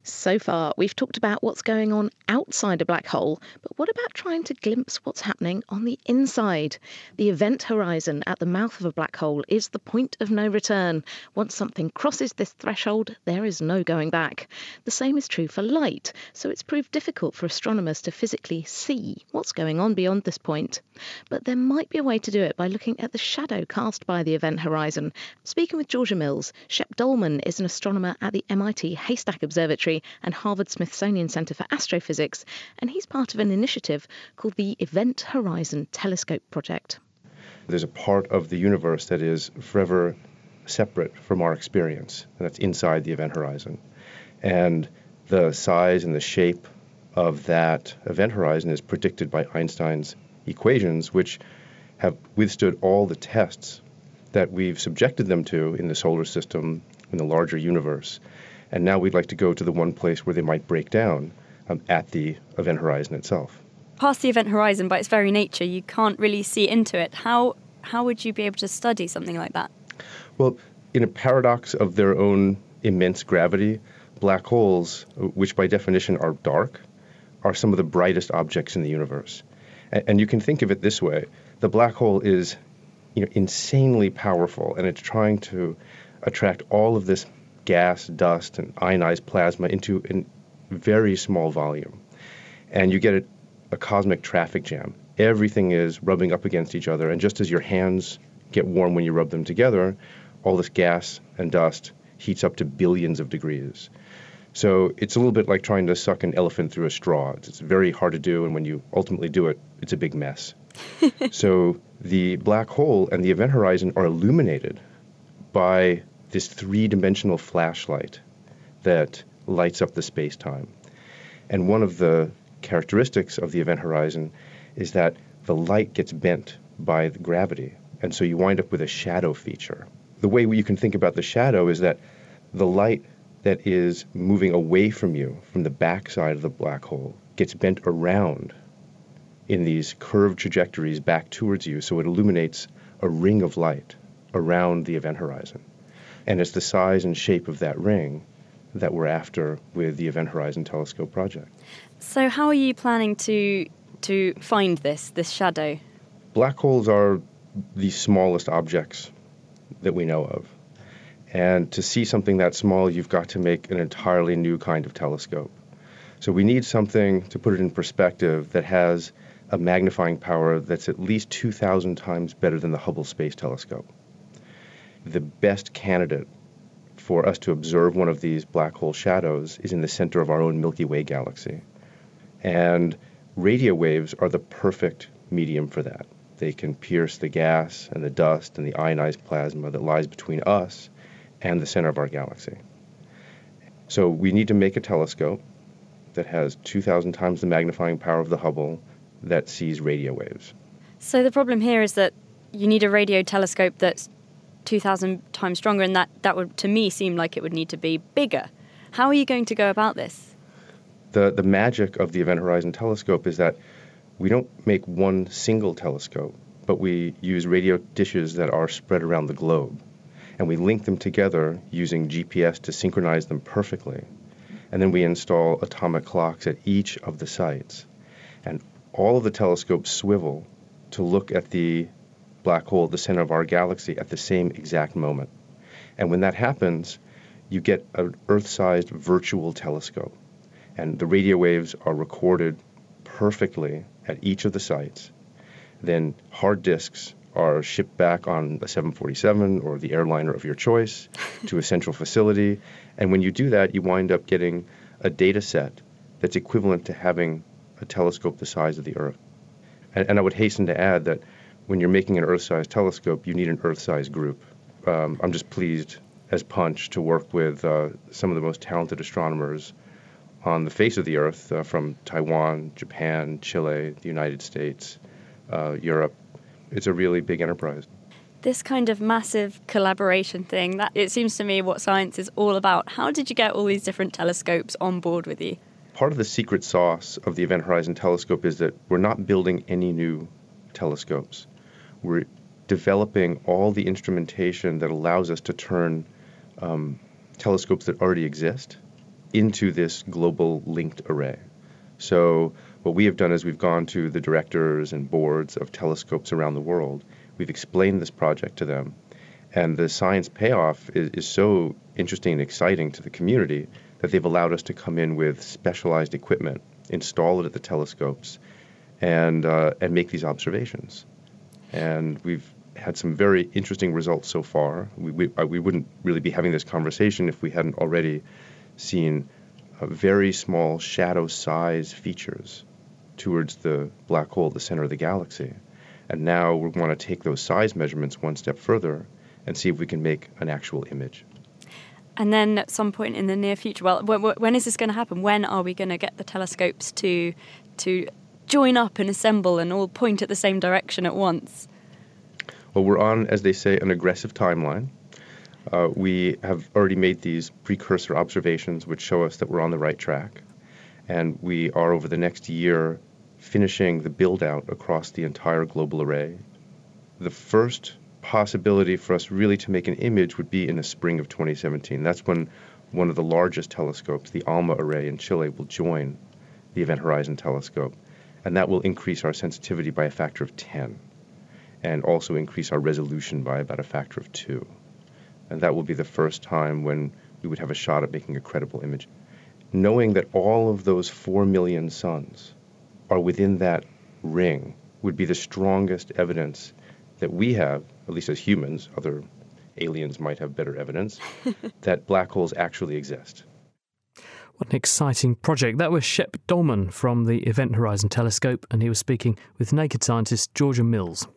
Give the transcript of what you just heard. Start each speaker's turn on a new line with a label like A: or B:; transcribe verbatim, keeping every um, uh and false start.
A: So far, we've talked about what's going on outside a black hole, but what about trying to glimpse what's happening on the inside? The event horizon at the mouth of a black hole is the point of no return. Once something crosses this threshold, there is no going back. The same is true for light, so it's proved difficult for astronomers to physically see what's going on beyond this point. But there might be a way to do it by looking at the shadow cast by the event horizon. Speaking with Georgia Mills, Shep Dolman is an astronomer at the M I T Haystack Observatory and Harvard-Smithsonian Center for Astrophysics, and he's part of an initiative called the Event Horizon Telescope Project.
B: There's a part of the universe that is forever separate from our experience, and that's inside the event horizon. And the size and the shape of that event horizon is predicted by Einstein's equations, which have withstood all the tests that we've subjected them to in the solar system, in the larger universe. And now we'd like to go to the one place where they might break down, um, at the event horizon itself.
C: Past the event horizon, by its very nature, you can't really see into it. How how would you be able to study something like that?
B: Well, in a paradox of their own immense gravity, black holes, which by definition are dark, are some of the brightest objects in the universe. And, and you can think of it this way. The black hole is, you know, insanely powerful, and it's trying to attract all of this gas, dust, and ionized plasma into a very small volume. And you get a, a cosmic traffic jam. Everything is rubbing up against each other, and just as your hands get warm when you rub them together, all this gas and dust heats up to billions of degrees. So it's a little bit like trying to suck an elephant through a straw. It's, it's very hard to do, and when you ultimately do it, it's a big mess. So the black hole and the event horizon are illuminated by this three-dimensional flashlight that lights up the space-time. And one of the characteristics of the event horizon is that the light gets bent by the gravity, and so you wind up with a shadow feature. The way you can think about the shadow is that the light that is moving away from you, from the backside of the black hole, gets bent around in these curved trajectories back towards you, so it illuminates a ring of light around the event horizon. And it's the size and shape of that ring that we're after with the Event Horizon Telescope project.
C: So how are you planning to to find this, this shadow?
B: Black holes are the smallest objects that we know of. And to see something that small, you've got to make an entirely new kind of telescope. So we need something, to put it in perspective, that has a magnifying power that's at least two thousand times better than the Hubble Space Telescope. The best candidate for us to observe one of these black hole shadows is in the center of our own Milky Way galaxy. And radio waves are the perfect medium for that. They can pierce the gas and the dust and the ionized plasma that lies between us and the center of our galaxy. So we need to make a telescope that has two thousand times the magnifying power of the Hubble that sees radio waves.
C: So the problem here is that you need a radio telescope that's two thousand times stronger, and that, that would, to me, seem like it would need to be bigger. How are you going to go about this?
B: The, the magic of the Event Horizon Telescope is that we don't make one single telescope, but we use radio dishes that are spread around the globe. And we link them together using G P S to synchronize them perfectly. And then we install atomic clocks at each of the sites. And all of the telescopes swivel to look at the black hole at the center of our galaxy at the same exact moment. And when that happens, you get an Earth-sized virtual telescope. And the radio waves are recorded perfectly at each of the sites. Then hard disks are shipped back on a seven forty-seven or the airliner of your choice to a central facility. And when you do that, you wind up getting a data set that's equivalent to having a telescope the size of the Earth. And, and I would hasten to add that when you're making an Earth-sized telescope, you need an Earth-sized group. Um, I'm just pleased as Punch to work with uh, some of the most talented astronomers on the face of the Earth, uh, from Taiwan, Japan, Chile, the United States, uh, Europe. It's a really big enterprise.
C: This kind of massive collaboration thing, that it seems to me what science is all about. How did you get all these different telescopes on board with you?
B: Part of the secret sauce of the Event Horizon Telescope is that we're not building any new telescopes. We're developing all the instrumentation that allows us to turn um, telescopes that already exist into this global linked array. So what we have done is we've gone to the directors and boards of telescopes around the world. We've explained this project to them. And the science payoff is, is so interesting and exciting to the community that they've allowed us to come in with specialized equipment, install it at the telescopes, and uh, and make these observations. And we've had some very interesting results so far. We, we, uh, we wouldn't really be having this conversation if we hadn't already seen uh, very small shadow size features towards the black hole, the center of the galaxy. And now we want to take those size measurements one step further and see if we can make an actual image.
C: And then at some point in the near future, well, when, when is this going to happen? When are we going to get the telescopes to to join up and assemble and all point at the same direction at once?
B: Well, we're on, as they say, an aggressive timeline. Uh, we have already made these precursor observations which show us that we're on the right track. And we are, over the next year, finishing the build-out across the entire global array. The first possibility for us really to make an image would be in the spring of twenty seventeen. That's when one of the largest telescopes, the ALMA array in Chile, will join the Event Horizon Telescope. And that will increase our sensitivity by a factor of ten, and also increase our resolution by about a factor of two. And that will be the first time when we would have a shot at making a credible image. Knowing that all of those four million suns are within that ring would be the strongest evidence that we have, at least as humans, other aliens might have better evidence, that black holes actually exist.
D: What an exciting project. That was Shep Dolman from the Event Horizon Telescope, and he was speaking with Naked Scientist Georgia Mills.